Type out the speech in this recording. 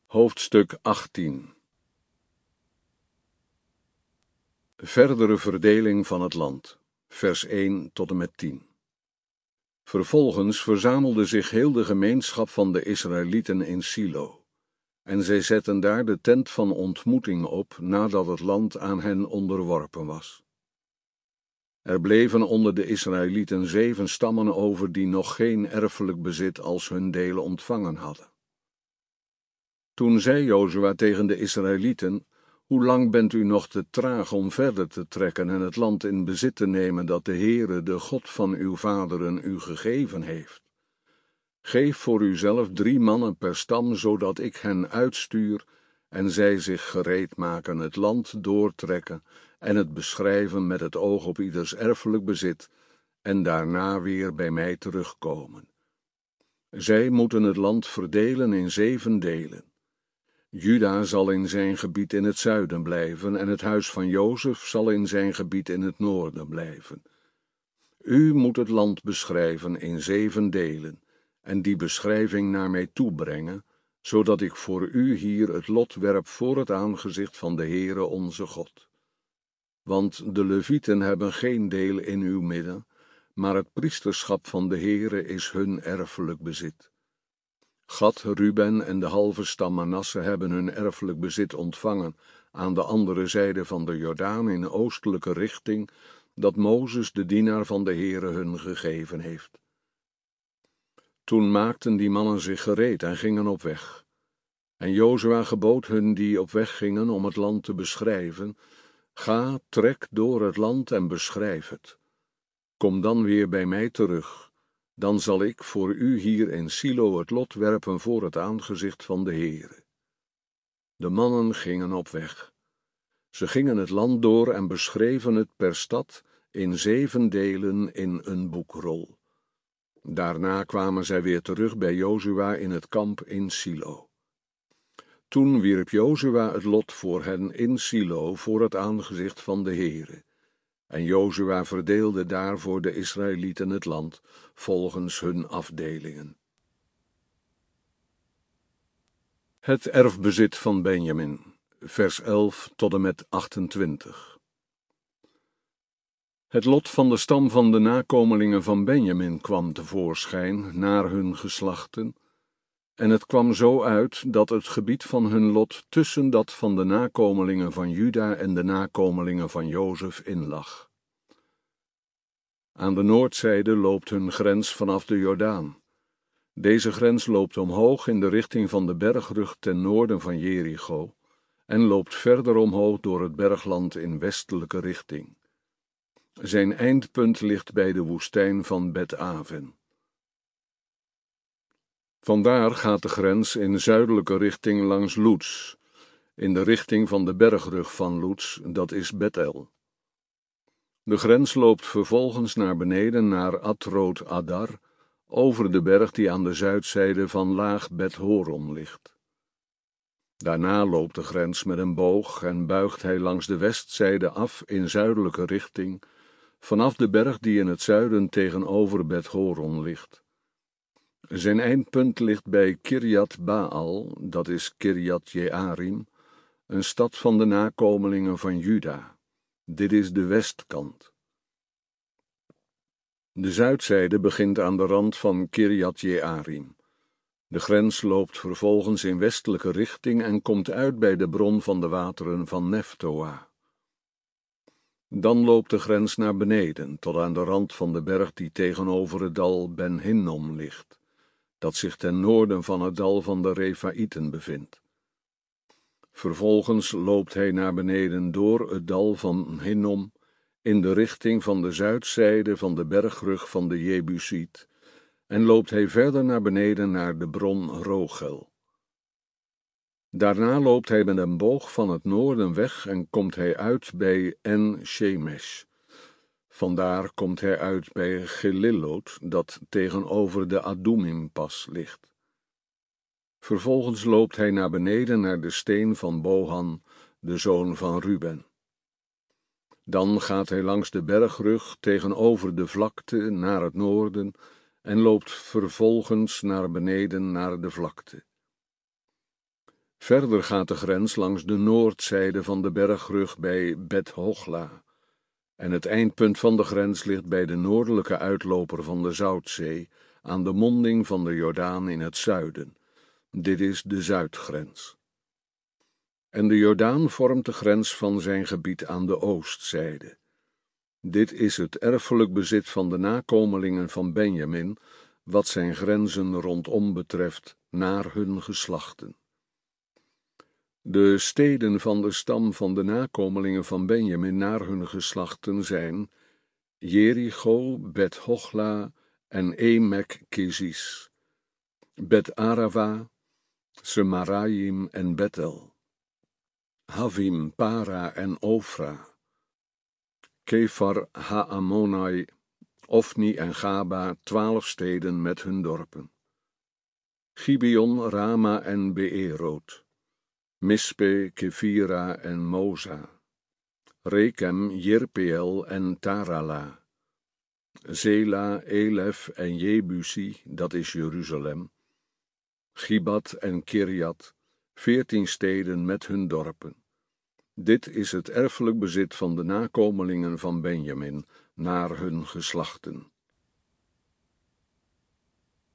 Hoofdstuk 18. Verdere verdeling van het land, vers 1 tot en met 10. Vervolgens verzamelde zich heel de gemeenschap van de Israëlieten in Silo, en zij zetten daar de tent van ontmoeting op, nadat het land aan hen onderworpen was. Er bleven onder de Israëlieten 7 stammen over die nog geen erfelijk bezit als hun deel ontvangen hadden. Toen zei Jozua tegen de Israëlieten: hoe lang bent u nog te traag om verder te trekken en het land in bezit te nemen dat de Heere, de God van uw vaderen, u gegeven heeft? Geef voor uzelf 3 mannen per stam, zodat ik hen uitstuur en zij zich gereed maken het land doortrekken en het beschrijven met het oog op ieders erfelijk bezit en daarna weer bij mij terugkomen. Zij moeten het land verdelen in 7 delen. Juda zal in zijn gebied in het zuiden blijven en het huis van Jozef zal in zijn gebied in het noorden blijven. U moet het land beschrijven in 7 delen en die beschrijving naar mij toebrengen, zodat ik voor u hier het lot werp voor het aangezicht van de Heere onze God. Want de Levieten hebben geen deel in uw midden, maar het priesterschap van de Heere is hun erfelijk bezit. Gad, Ruben en de halve stam Manasse hebben hun erfelijk bezit ontvangen aan de andere zijde van de Jordaan in oostelijke richting, dat Mozes, de dienaar van de Heere, hun gegeven heeft. Toen maakten die mannen zich gereed en gingen op weg. En Jozua gebood hun die op weg gingen om het land te beschrijven: ga, trek door het land en beschrijf het. Kom dan weer bij mij terug. Dan zal ik voor u hier in Silo het lot werpen voor het aangezicht van de Heere. De mannen gingen op weg. Ze gingen het land door en beschreven het per stad in 7 delen in een boekrol. Daarna kwamen zij weer terug bij Jozua in het kamp in Silo. Toen wierp Jozua het lot voor hen in Silo voor het aangezicht van de Heere. En Jozua verdeelde daar voor de Israëlieten het land, volgens hun afdelingen. Het erfbezit van Benjamin, vers 11 tot en met 28. Het lot van de stam van de nakomelingen van Benjamin kwam tevoorschijn, naar hun geslachten, en het kwam zo uit dat het gebied van hun lot tussen dat van de nakomelingen van Juda en de nakomelingen van Jozef in lag. Aan de noordzijde loopt hun grens vanaf de Jordaan. Deze grens loopt omhoog in de richting van de bergrug ten noorden van Jericho en loopt verder omhoog door het bergland in westelijke richting. Zijn eindpunt ligt bij de woestijn van Bet-Aven. Vandaar gaat de grens in zuidelijke richting langs Loets, in de richting van de bergrug van Loets, dat is Bethel. De grens loopt vervolgens naar beneden naar Atroot Adar, over de berg die aan de zuidzijde van Laag Bet-Horon ligt. Daarna loopt de grens met een boog en buigt hij langs de westzijde af in zuidelijke richting, vanaf de berg die in het zuiden tegenover Bet-Horon ligt. Zijn eindpunt ligt bij Kirjat Baal, dat is Kirjat Jearim, een stad van de nakomelingen van Juda. Dit is de westkant. De zuidzijde begint aan de rand van Kirjat Jearim. De grens loopt vervolgens in westelijke richting en komt uit bij de bron van de wateren van Neftoa. Dan loopt de grens naar beneden, tot aan de rand van de berg die tegenover het dal Ben Hinnom ligt, dat zich ten noorden van het dal van de Refaïten bevindt. Vervolgens loopt hij naar beneden door het dal van Hinnom in de richting van de zuidzijde van de bergrug van de Jebusiet en loopt hij verder naar beneden naar de bron Rogel. Daarna loopt hij met een boog van het noorden weg en komt hij uit bij En-Shemesh. Vandaar komt hij uit bij Gelilot, dat tegenover de Adumim-pas ligt. Vervolgens loopt hij naar beneden naar de steen van Bohan, de zoon van Ruben. Dan gaat hij langs de bergrug tegenover de vlakte naar het noorden en loopt vervolgens naar beneden naar de vlakte. Verder gaat de grens langs de noordzijde van de bergrug bij Bet-Hogla, en het eindpunt van de grens ligt bij de noordelijke uitloper van de Zoutzee, aan de monding van de Jordaan in het zuiden. Dit is de zuidgrens. En de Jordaan vormt de grens van zijn gebied aan de oostzijde. Dit is het erfelijk bezit van de nakomelingen van Benjamin, wat zijn grenzen rondom betreft, naar hun geslachten. De steden van de stam van de nakomelingen van Benjamin naar hun geslachten zijn Jericho, Bet-Hogla en Emek-Keziz, Bet-Arava, Semarayim en Bethel, Havim, Para en Ofra, Kefar Haamonai, Ofni en Gaba, 12 steden met hun dorpen, Gibeon, Rama en Beerot, Mispe, Kefira en Moza, Rekem, Jirpeel en Tarala, Zela, Elef en Jebusi, dat is Jeruzalem, Gibat en Kirjat, 14 steden met hun dorpen. Dit is het erfelijk bezit van de nakomelingen van Benjamin, naar hun geslachten.